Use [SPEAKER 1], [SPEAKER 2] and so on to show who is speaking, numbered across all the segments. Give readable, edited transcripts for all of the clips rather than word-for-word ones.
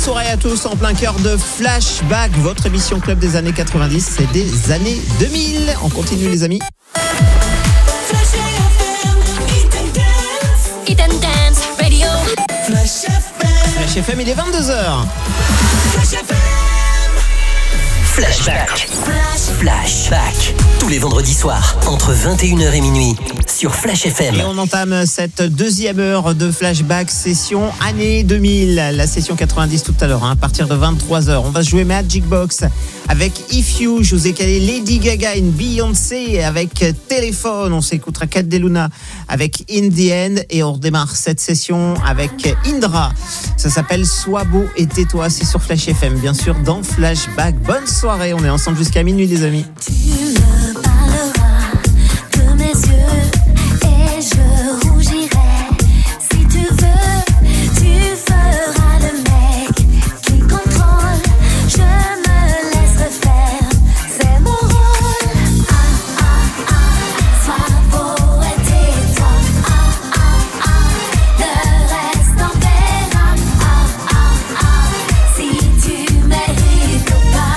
[SPEAKER 1] soirée à tous en plein cœur de Flashback, votre émission club des années 90 et des années 2000. On continue les amis.
[SPEAKER 2] Hit and Dance Radio.
[SPEAKER 1] Flash FM, il est 22h.
[SPEAKER 3] Flashback. Flashback. Tous les vendredis soirs, entre 21h et minuit, sur Flash FM.
[SPEAKER 1] Et on entame cette deuxième heure de Flashback session année 2000. La session 90 tout à l'heure, à partir de 23h. On va jouer Magic Box avec If You. Je vous ai calé Lady Gaga et Beyoncé avec Téléphone. On s'écoutera Cat de Luna avec In the End. Et on redémarre cette session avec Indra. Ça s'appelle Sois beau et tais-toi. C'est sur Flash FM, bien sûr, dans Flashback. Bonne soirée, on est ensemble jusqu'à minuit les amis.
[SPEAKER 4] Tu me parleras de mes yeux et je rougirai. Si tu veux, tu feras le mec qui contrôle. Je me laisserai faire, c'est mon rôle. Sois beau et tais-toi. Le reste on verra. Si tu mérites ou pas.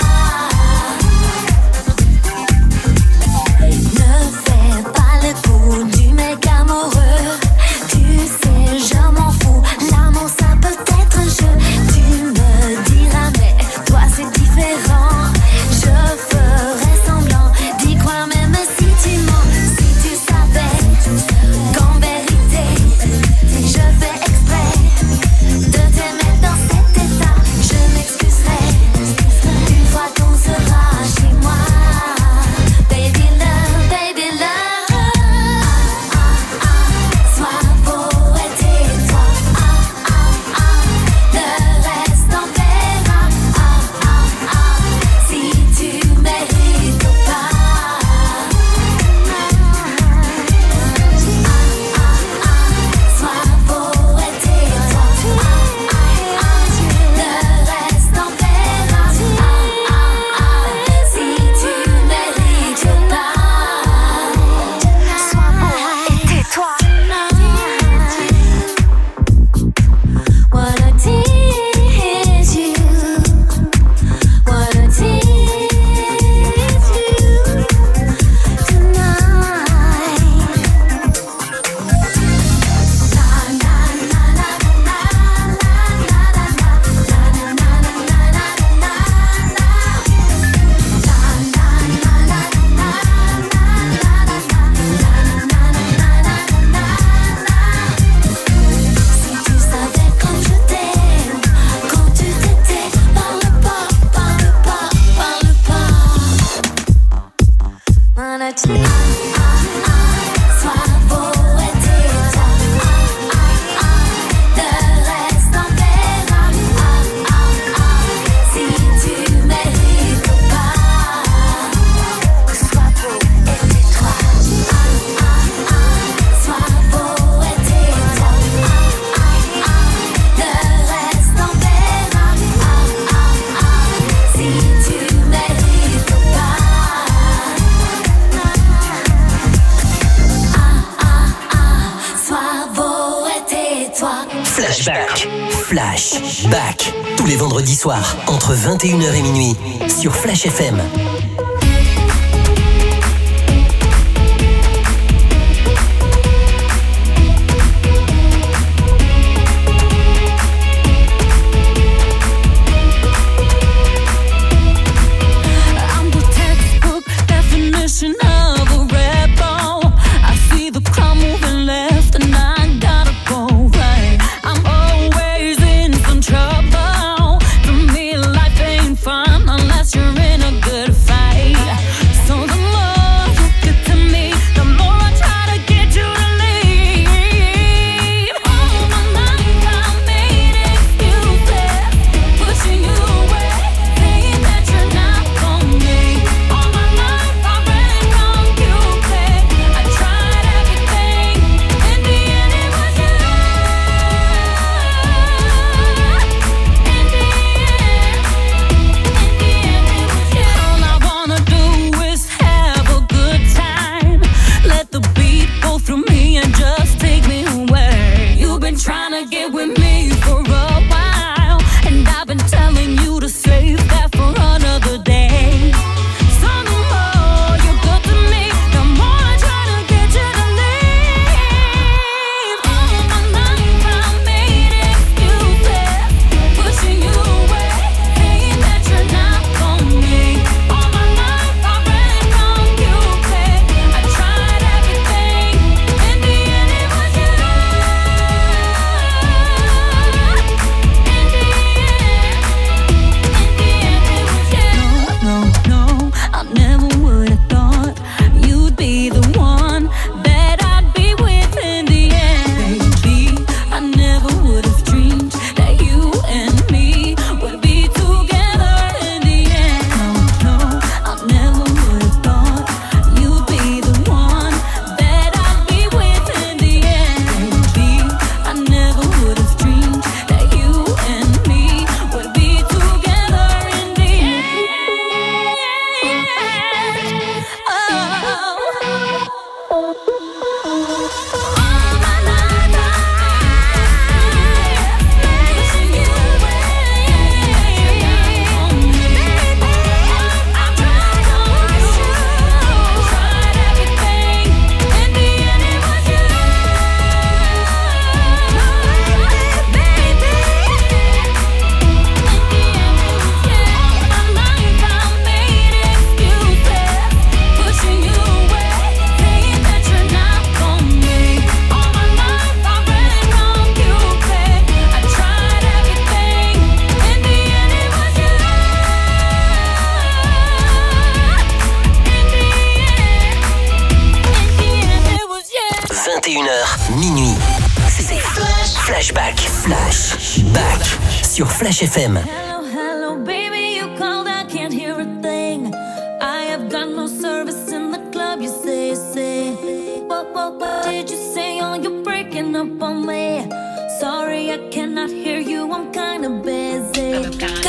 [SPEAKER 3] Flashback. Tous les vendredis soirs, entre 21h et minuit, sur Flash FM.
[SPEAKER 4] Trouble. For me, life ain't fun unless you're in a good fight.
[SPEAKER 3] Sur Flash FM.
[SPEAKER 4] Hello, hello, baby, you called, I can't hear a thing. I have got no service in the club, you say. What did you say? Oh, you're breaking up on me. Sorry, I cannot hear you, I'm kinda busy.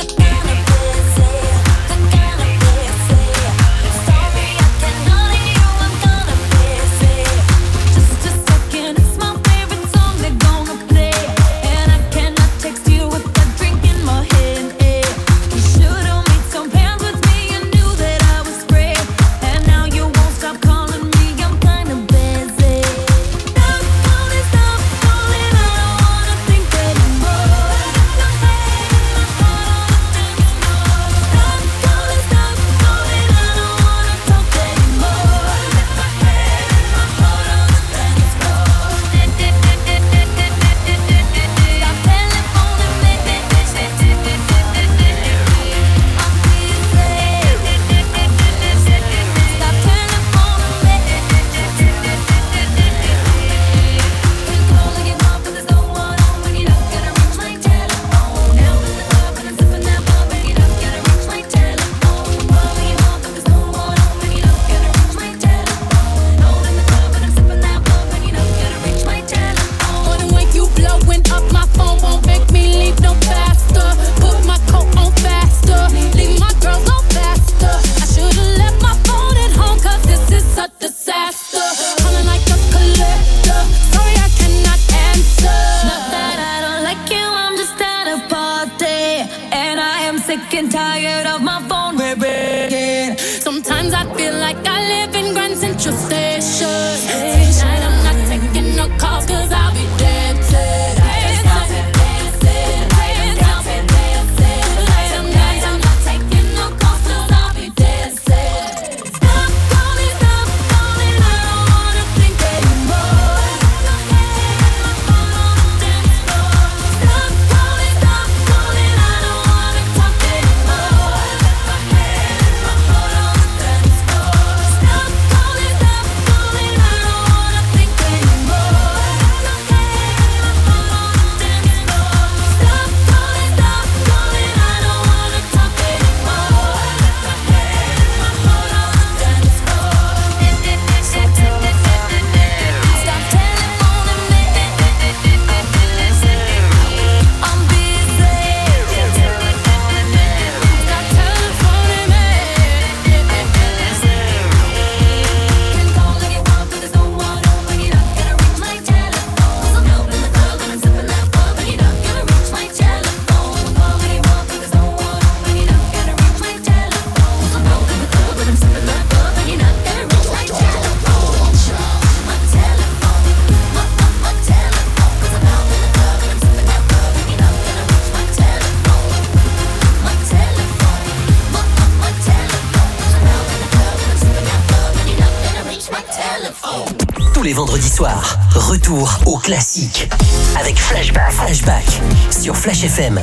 [SPEAKER 3] Les vendredis soirs, retour au classique avec Flashback sur Flash FM.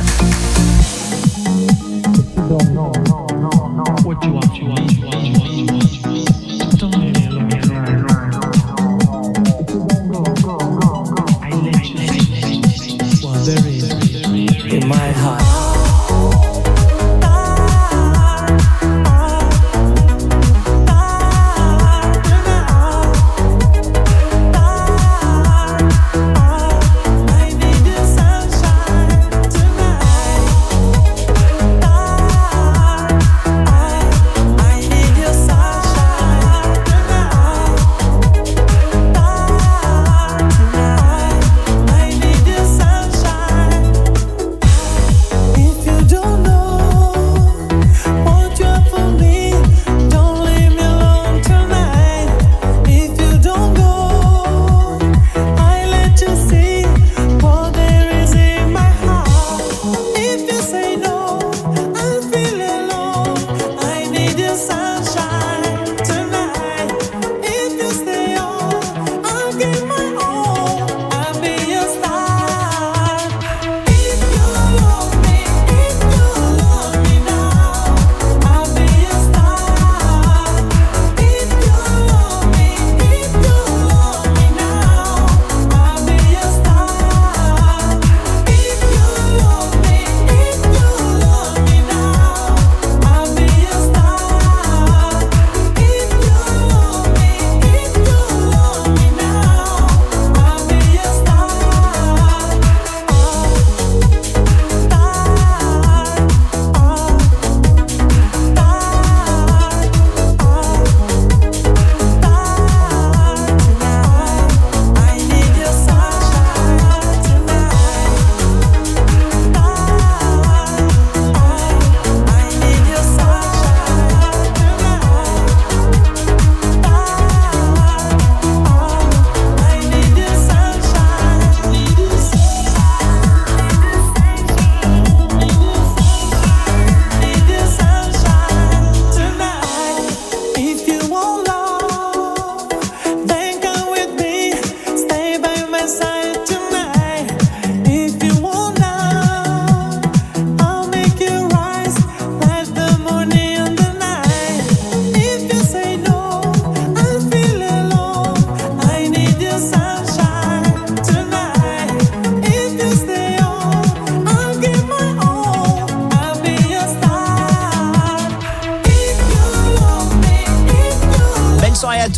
[SPEAKER 2] In my heart.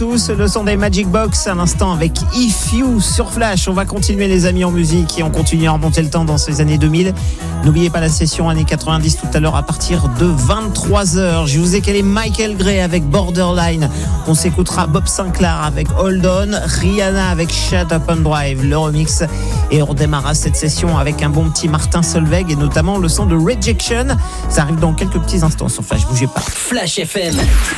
[SPEAKER 1] tous, le son des Magic Box à l'instant avec If You sur Flash. On va continuer les amis en musique et on continue à remonter le temps dans ces années 2000. N'oubliez pas la session années 90 tout à l'heure à partir de 23h. Je vous ai calé Michael Gray avec Borderline. On s'écoutera Bob Sinclair avec Hold On, Rihanna avec Shut Up and Drive, le remix. Et on démarrera cette session avec un bon petit Martin Solveig et notamment le son de Rejection. Ça arrive dans quelques petits instants sur Flash, bougez pas.
[SPEAKER 3] Flash FM.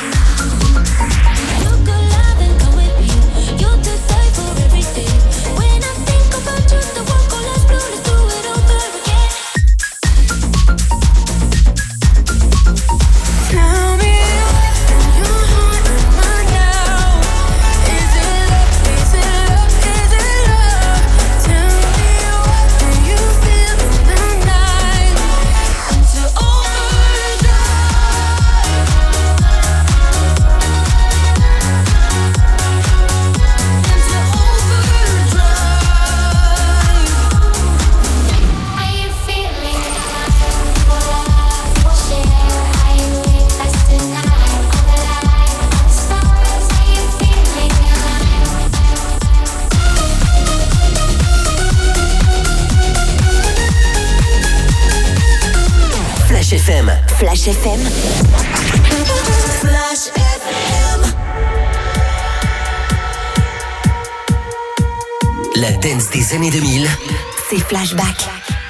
[SPEAKER 4] Flash FM. Flash FM.
[SPEAKER 3] La dance des années 2000.
[SPEAKER 4] C'est Flashback.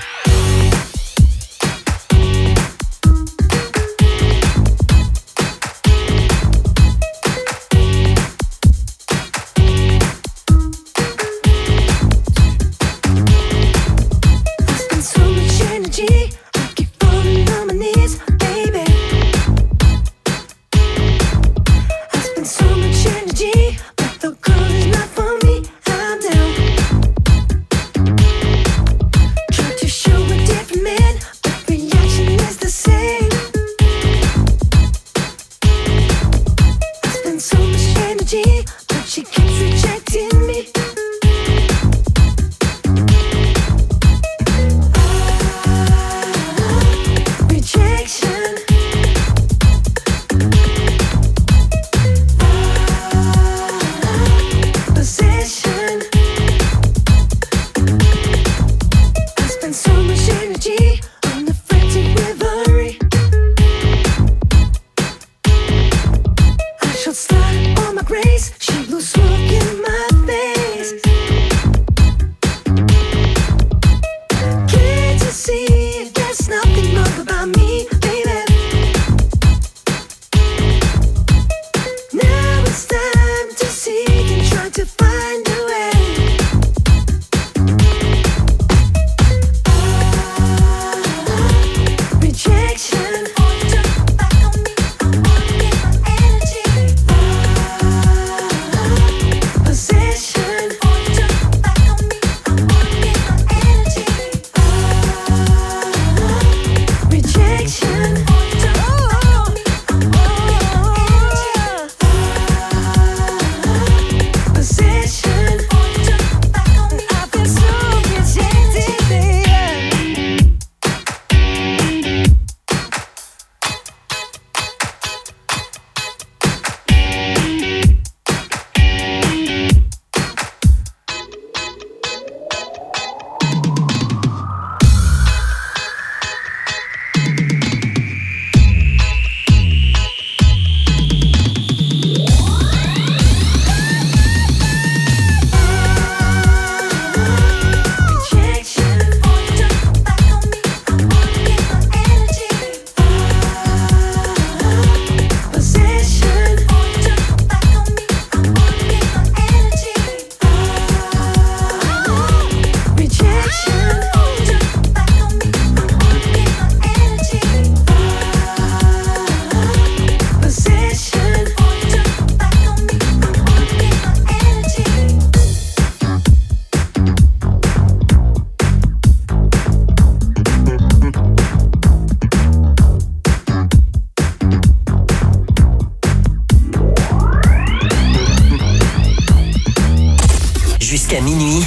[SPEAKER 3] Jusqu'à minuit,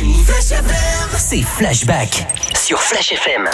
[SPEAKER 3] c'est Flashback sur Flash FM.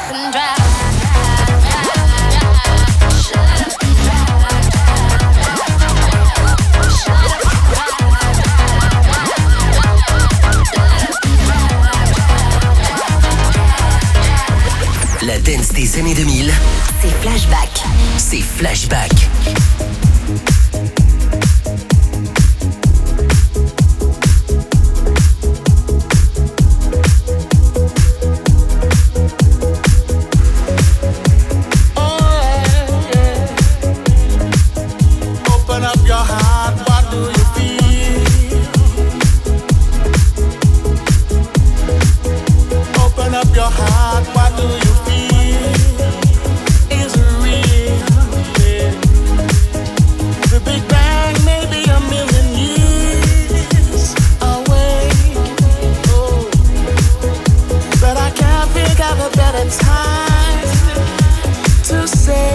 [SPEAKER 3] La dance des années 2000,
[SPEAKER 4] C'est Flashback.
[SPEAKER 3] c'est Flashback.
[SPEAKER 5] Open up your heart, what do you feel? Open up your heart, what do you feel? Is it real? Yeah. The Big Bang may be a million years away. Oh. But I can't think of a better time to say,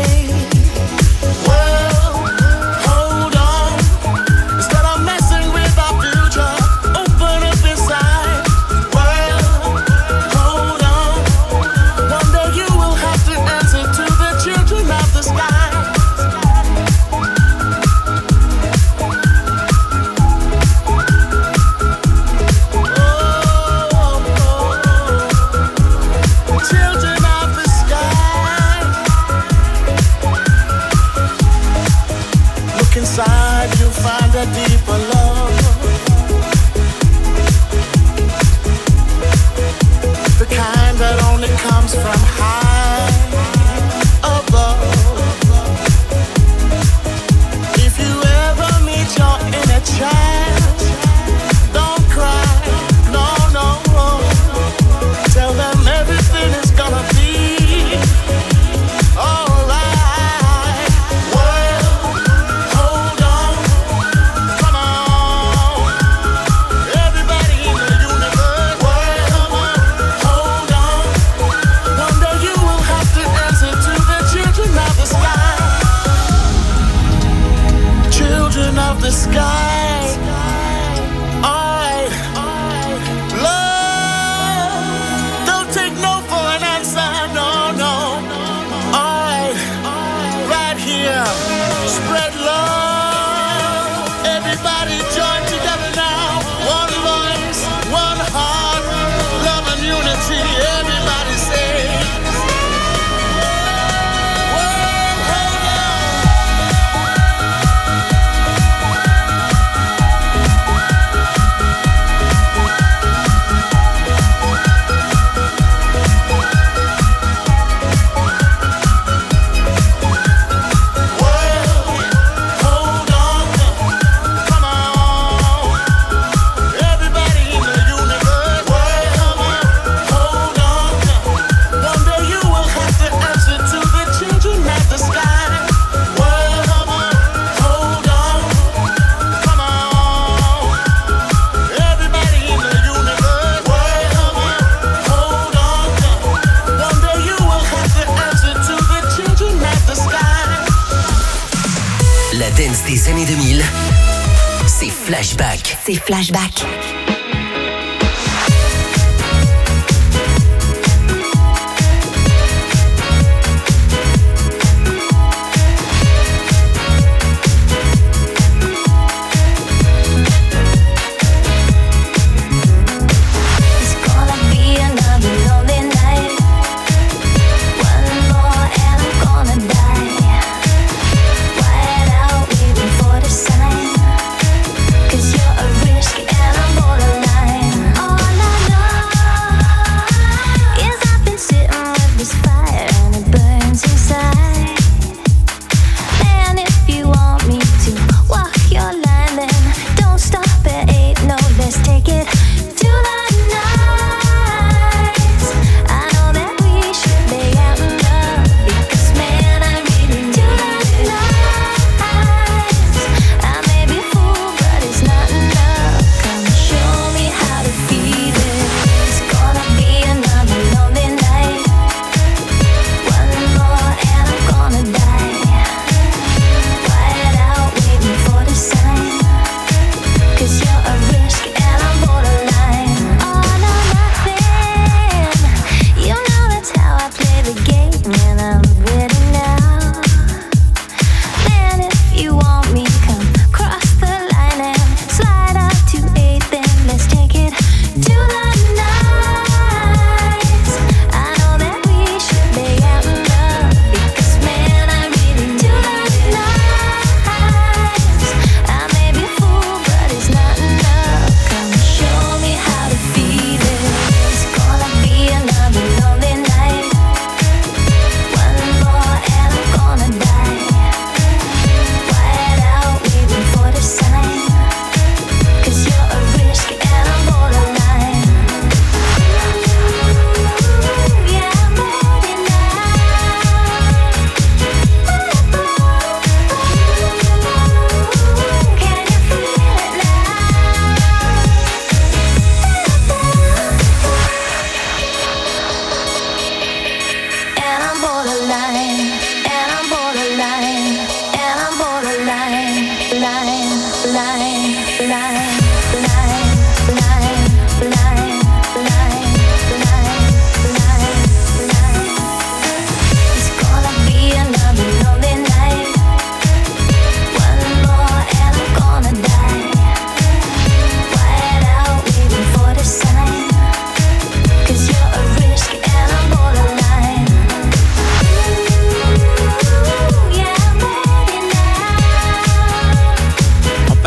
[SPEAKER 5] well, hold on. Instead of messing with our future, open up inside. Well, hold on. One day you will have to answer to the children of the sky. Children of the sky. Look inside, you'll find a deeper love. The kind that only comes from high above. If you ever meet your inner child, don't cry, no, no. Tell them everything is gonna be alright. Well, hold on, come on. Everybody in the universe, well, hold on. One day you will have to answer to the children of the sky. Children of the sky. Alright. Love. Don't take no for an answer. No, no. Alright. Right here. Spread love. Everybody join together now. One voice, one heart. Love and unity. Everybody say. Well, hold on. Hold on, come on. Everybody in the universe, come on. Hold on. One day you will have to answer to the children of the sky. Come on. Hold on, come on. Everybody in the universe, come on. Hold on. One day you will have to answer to the children of the sky.
[SPEAKER 3] La dance des années 2000, c'est Flashback.
[SPEAKER 4] C'est Flashback.
[SPEAKER 6] It's gonna be another lonely night. One more and I'm gonna die. Wide out waiting for the sign. 'Cause you're a risk and I'm born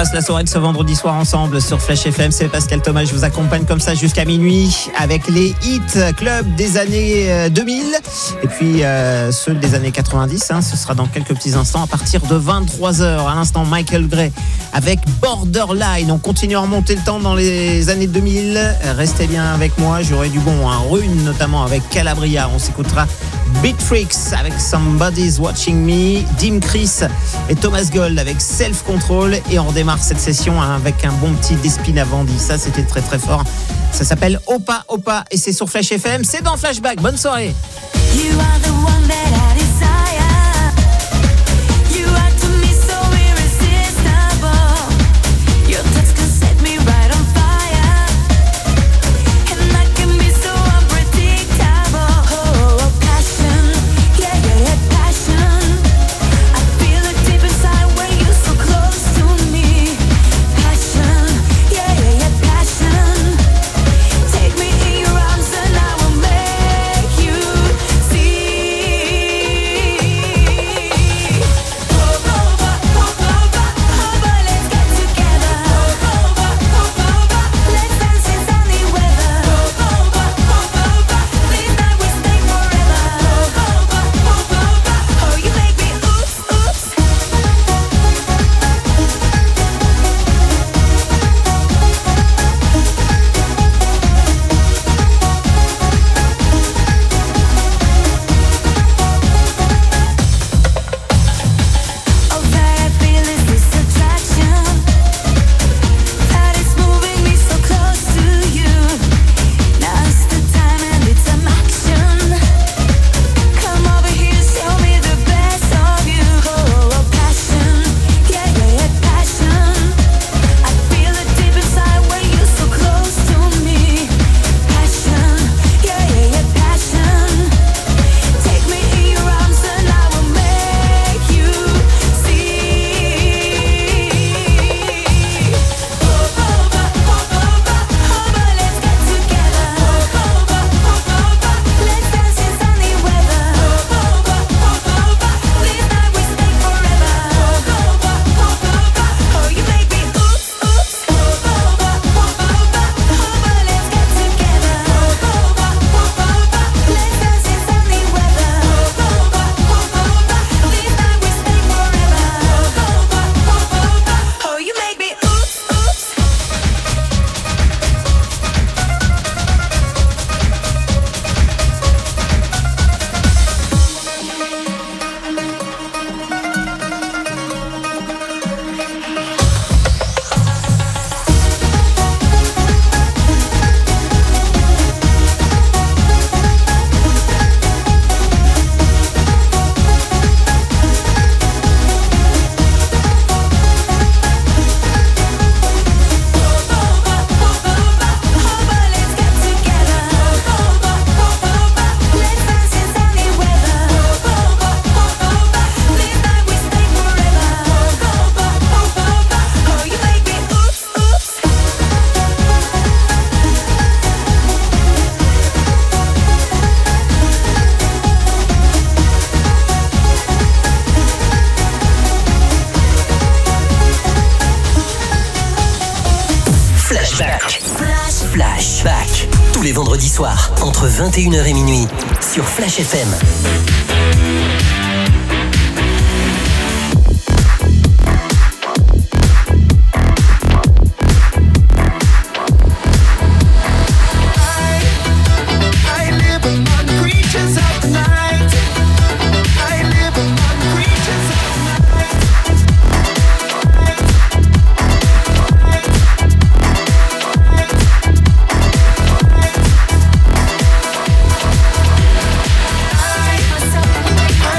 [SPEAKER 1] passe la soirée de ce vendredi soir ensemble sur Flash FM. C'est Pascal Thomas, je vous accompagne comme ça jusqu'à minuit avec les hits club des années 2000 et puis ceux des années 90. Ce sera dans quelques petits instants à partir de 23h. À l'instant, Michael Gray avec Borderline. On continue à remonter le temps dans les années 2000. Restez bien avec moi, j'aurai du bon. Rune notamment avec Calabria. On s'écoutera Beat Freaks avec Somebody's Watching Me, Dim Chris et Thomas Gold avec Self Control, et on démarre cette session avec un bon petit Despina Bandi. Ça c'était très très fort. Ça s'appelle Opa Opa et c'est sur Flash FM, c'est dans Flashback. Bonne soirée.
[SPEAKER 6] You are the one that I desire. You are to me so irresistible. Your touch can set me right on fire, and I can be so unpredictable. Oh, passion, yeah, yeah, yeah, passion. I feel it deep inside when you're so close to me. Passion, yeah, yeah, yeah, passion. Take me in your arms and I will make you see.
[SPEAKER 3] Flashback. Tous les vendredis soirs, entre 21h et minuit, sur Flash FM.
[SPEAKER 6] I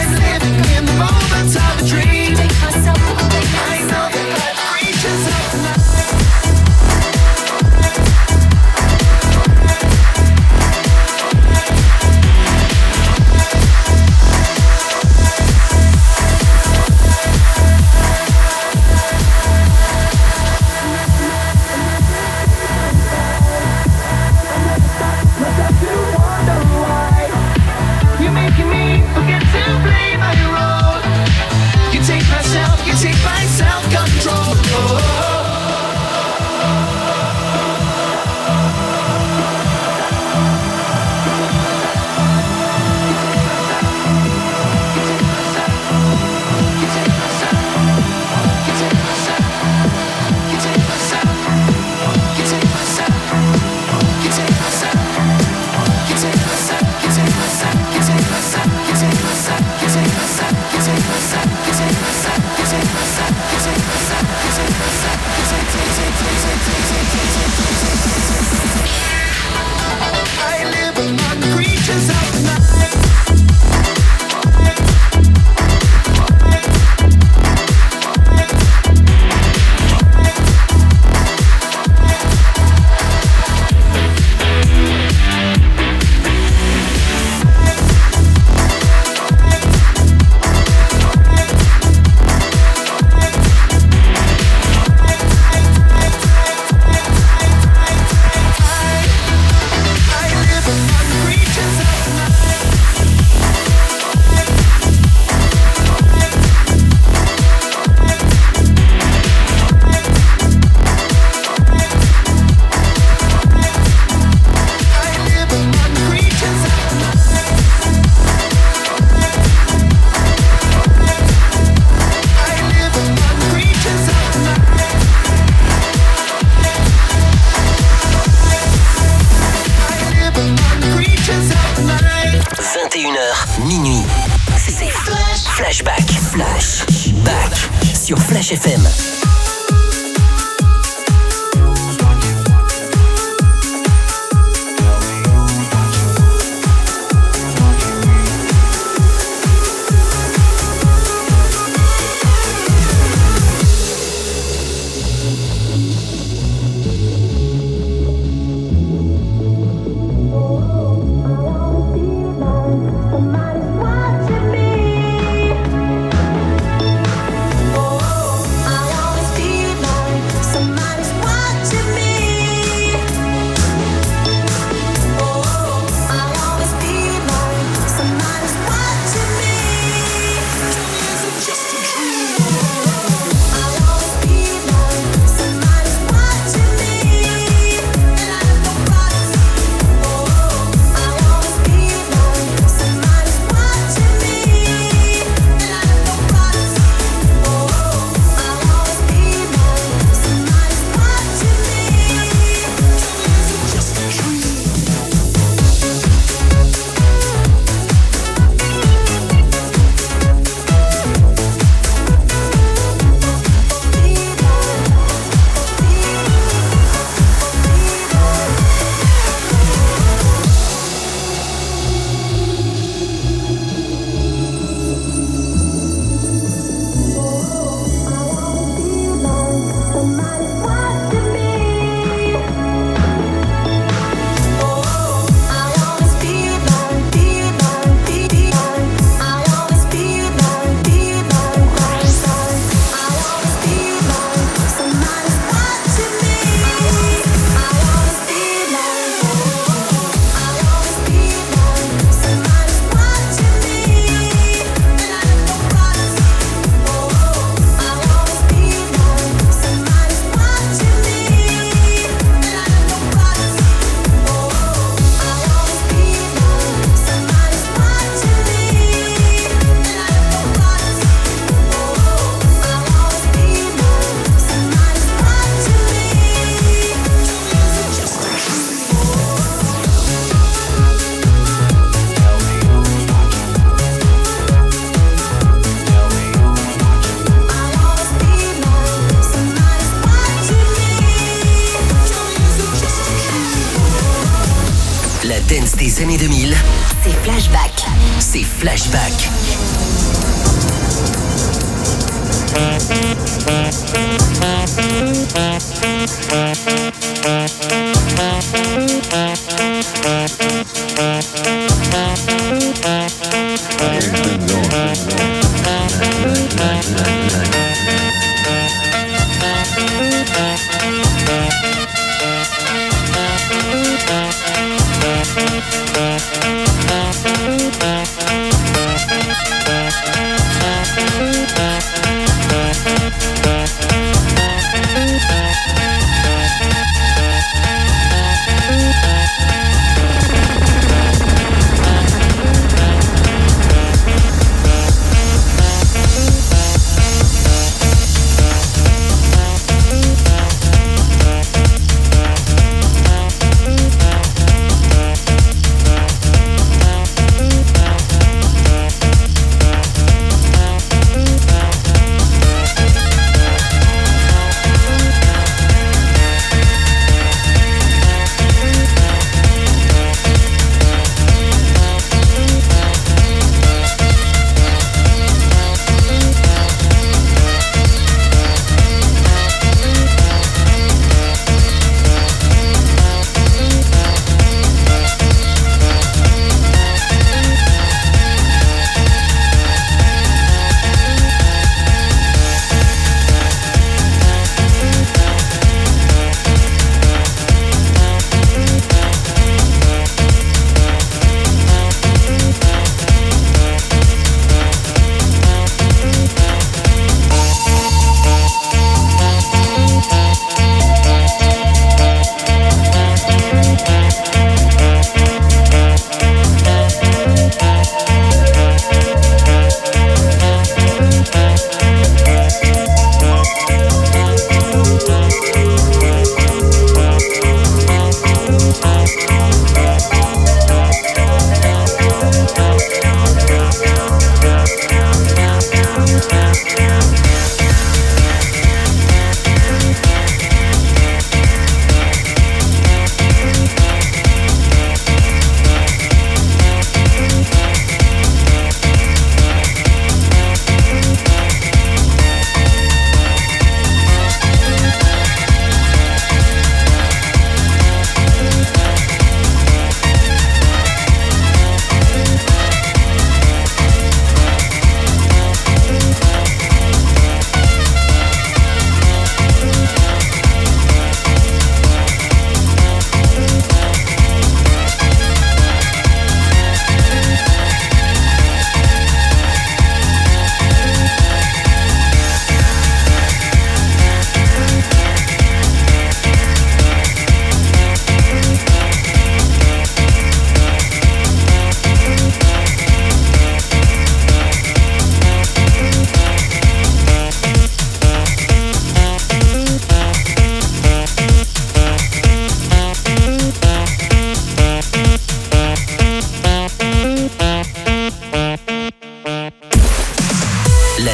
[SPEAKER 3] 21h, minuit. C'est Flashback. Flashback sur Flash FM. Dance des années 2000.
[SPEAKER 4] C'est Flashback.
[SPEAKER 3] C'est Flashback.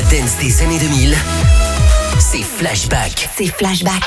[SPEAKER 3] dance des années 2000, c'est Flashback.
[SPEAKER 4] C'est Flashback.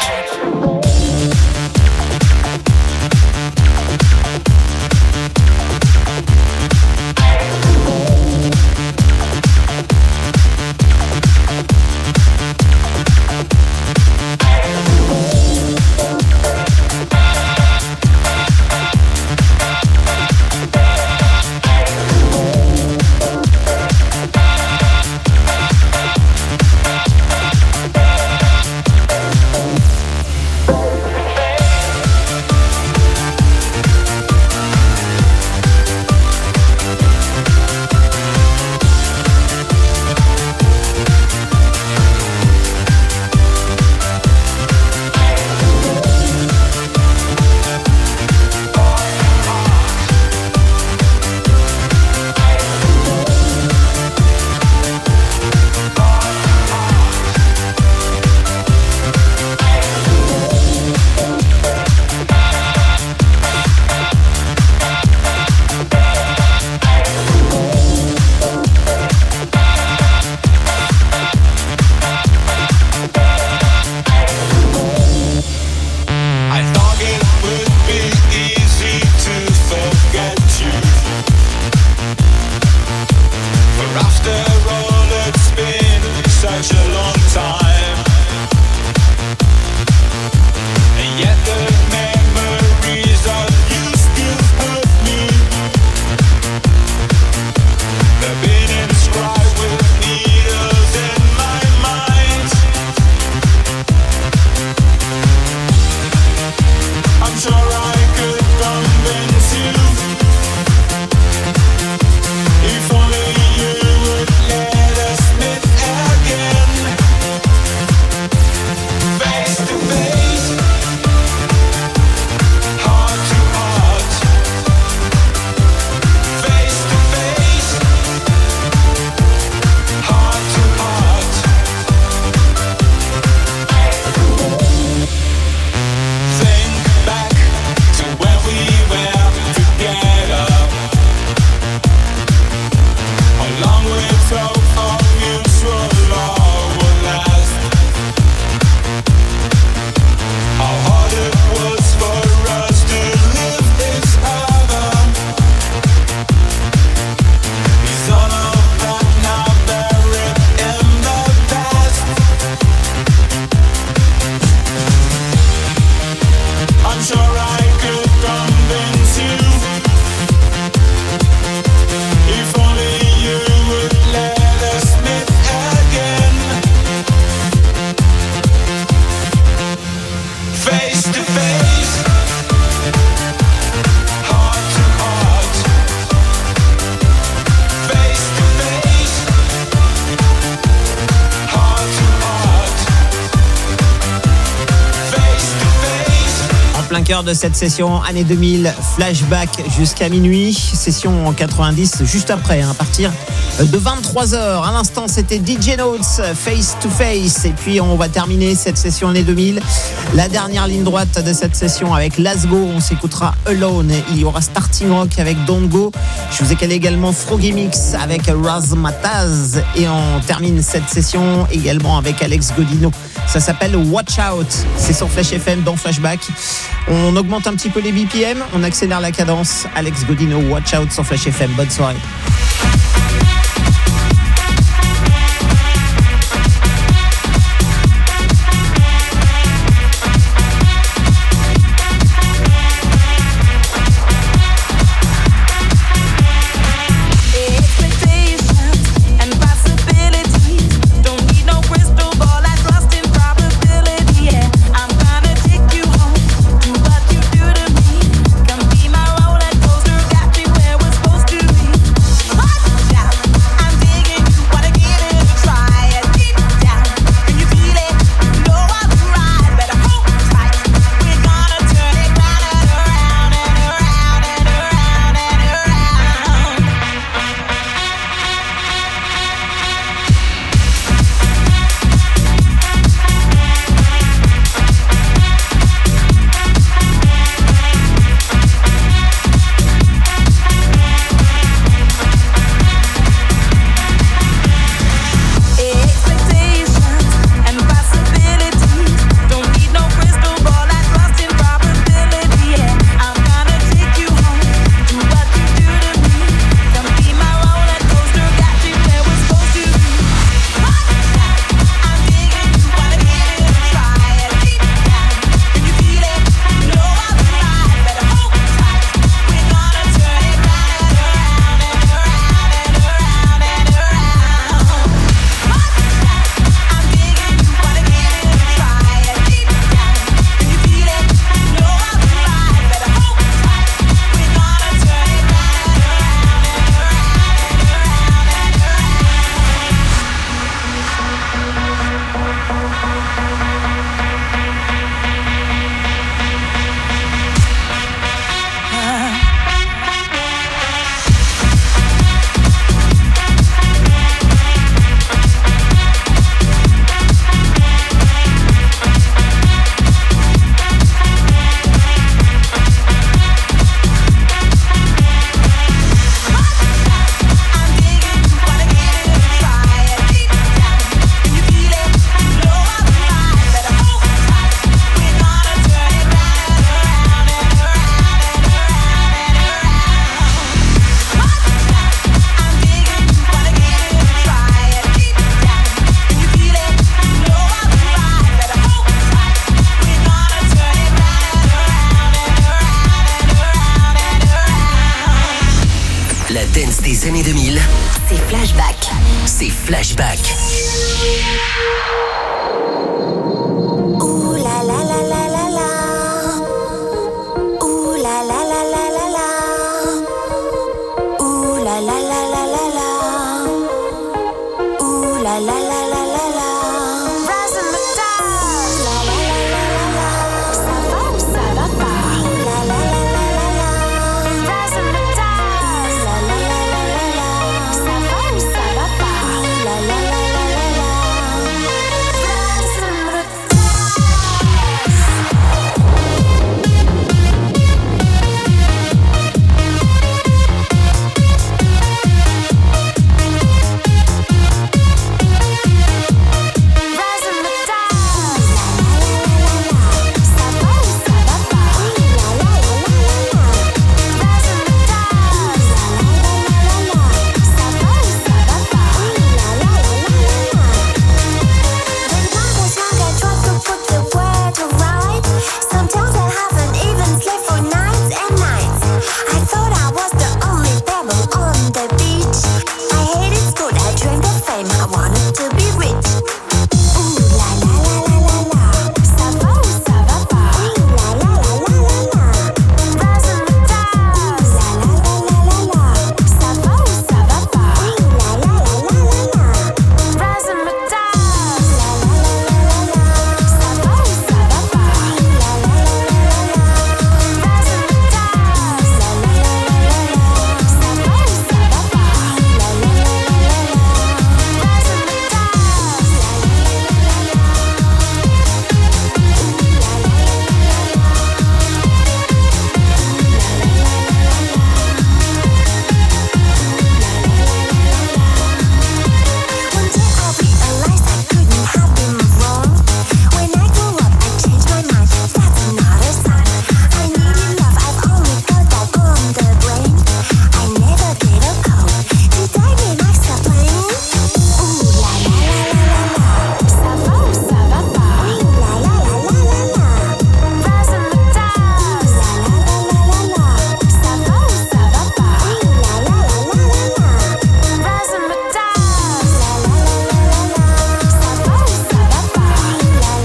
[SPEAKER 1] De cette session année 2000 Flashback jusqu'à minuit, session en 90 juste après, à partir de 23h. À l'instant c'était DJ Notes, Face to Face, et puis on va terminer cette session année 2000, la dernière ligne droite de cette session avec Lasgo. On s'écoutera Alone, il y aura Starting Rock avec Don't Go, je vous ai calé également Froggy Mix avec Razmataz, et on termine cette session également avec Alex Godino. Ça s'appelle Watch Out, c'est sur Flash FM dans Flashback. On augmente un petit peu les BPM, on accélère la cadence. Alex Godino, Watch Out sur Flash FM. Bonne soirée.
[SPEAKER 6] Come be my roller coaster, got me where we're supposed to be.
[SPEAKER 3] C'est Flashback. C'est Flashback.
[SPEAKER 4] Ooh la la la la la la. Ooh la la la la la la. Ooh la la la la la la. Ooh la la la la la la. Razzmatazz. La la la la la la. Ça va ou ça va pas? Ooh la la la la la la. Razzmatazz. La la la la la la. Ça va ou ça va pas? Ooh la la la la la la. Sometimes I haven't even slept for nights and nights. I thought I was the only pebble on the beach. I hated school, I dreamed of fame, I wanted to be rich. Ooh la la la la la la. Ça va ou ça va pas? Ooh la la la la la la. Razzmatazz. La la la la la la. Ça va ou ça va pas? Ooh la la la la la la. Razzmatazz. La la la la la la. Ça va ou ça va pas? Ooh la la la la la la. Razzmatazz. La la la la la la. Ça va ou ça va pas? Ooh la la la la la la. Razzmatazz. La la la la la la. Ça va ou ça va pas? Ooh la la la la la la. One day I realized I couldn't have been wrong. When I grew up, I changed my mind. That's not a sign. I needed love. I've only got that on the brain. I never get a code. Did I relax the plane? Ooh la la la la la la. Ça va ou ça va pas? Ooh la la la la la la. Razzmatazz. La la la la la la. Ça va ou ça va pas? Ooh la la la la la la. Razzmatazz. La la la la la la. Ça va ou ça va pas? Ooh la la la la la la. Razzmatazz. La la la la la la. Ça va ou ça va pas? Ooh la la la la la la. Razzmatazz. La la la la la la la. Ça va ou ça va pas? Ooh la la la la la la.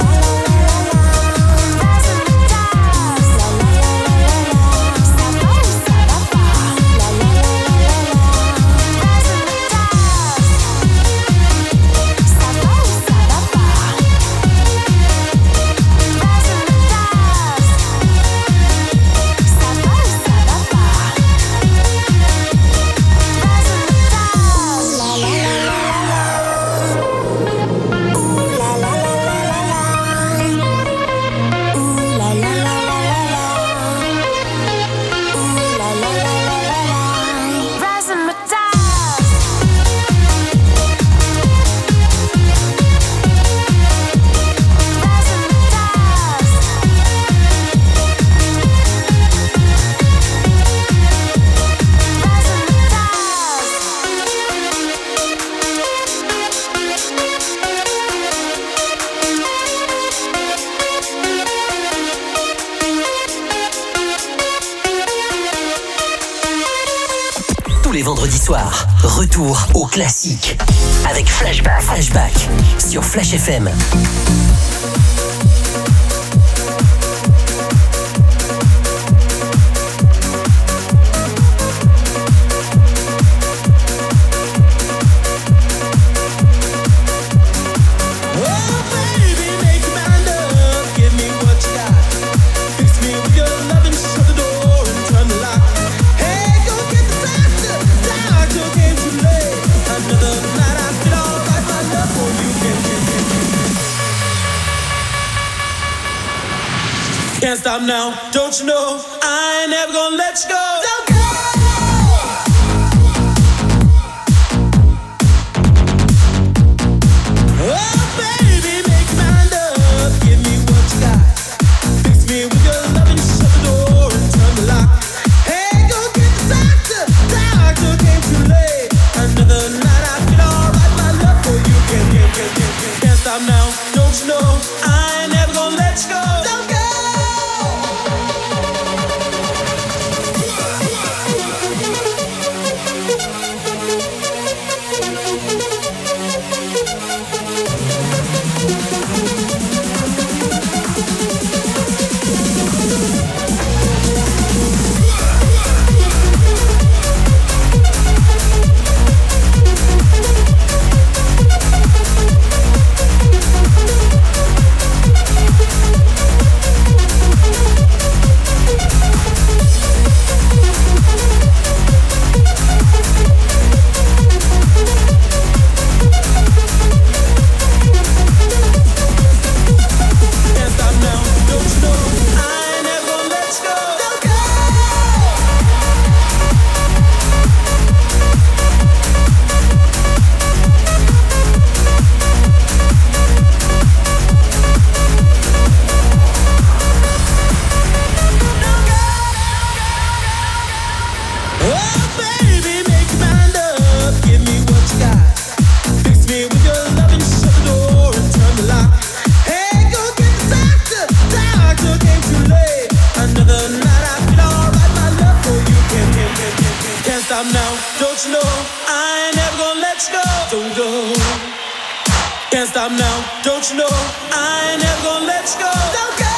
[SPEAKER 3] Tous les vendredis soirs, retour au classique avec Flashback. Flashback sur Flash FM.
[SPEAKER 2] Can't stop now, don't you know? I ain't never gonna let you go. Don't go. Oh, baby, make your mind up. Give me what you got. Fix me with your loving, shut the door and turn the lock. Hey, go get the doctor. Doctor came too late. Another night I feel alright. My love for you can't stop now, don't you know? I ain't never gonna let you go. Don't go. me with your loving, shut the door and turn the lock. Hey, go get the doctor, doctor came too late. Another night I feel alright, my love for you can't stop now. Don't you know I ain't never gonna let you go. Don't go. Can't stop now. Don't you know I ain't never gonna let you go. Don't go.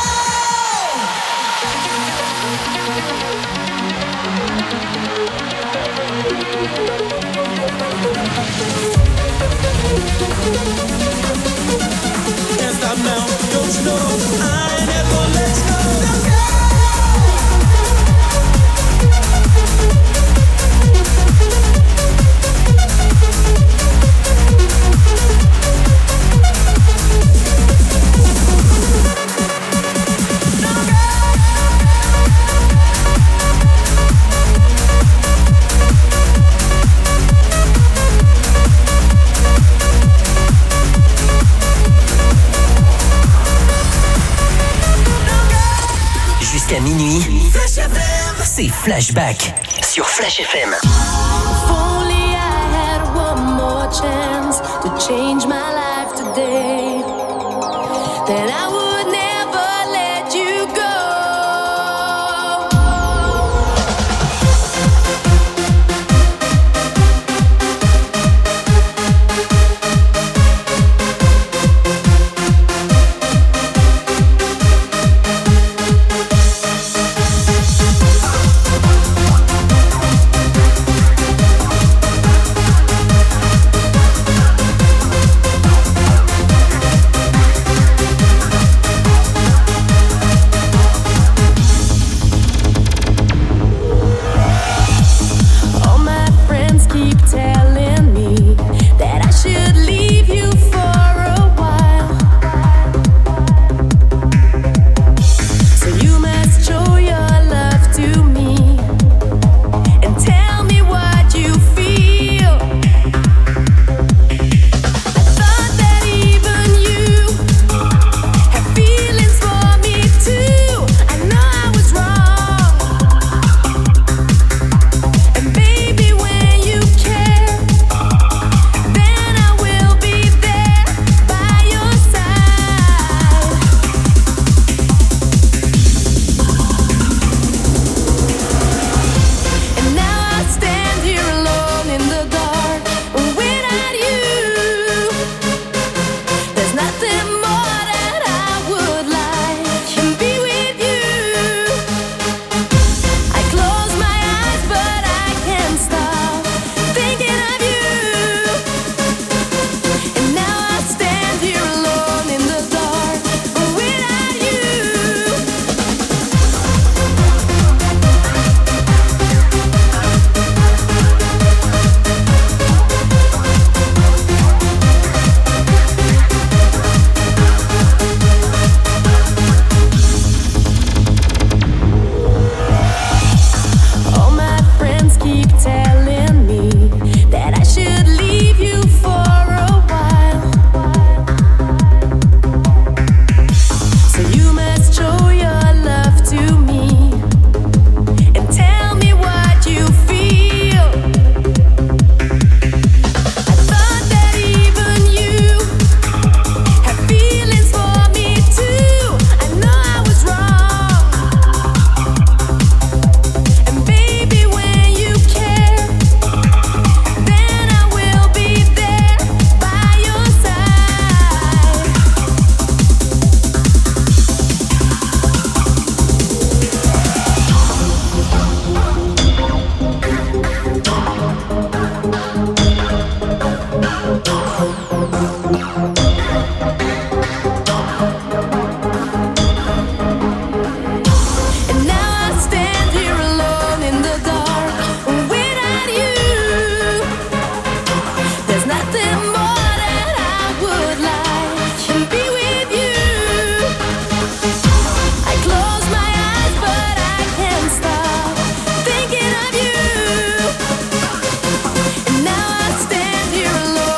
[SPEAKER 2] Can't stop now. Don't you know I ain't never gonna let you go. Don't go.
[SPEAKER 3] Jusqu'à minuit, c'est Flashback sur Flash FM.
[SPEAKER 6] If only I had one more chance to change my life today, then I would never let you go.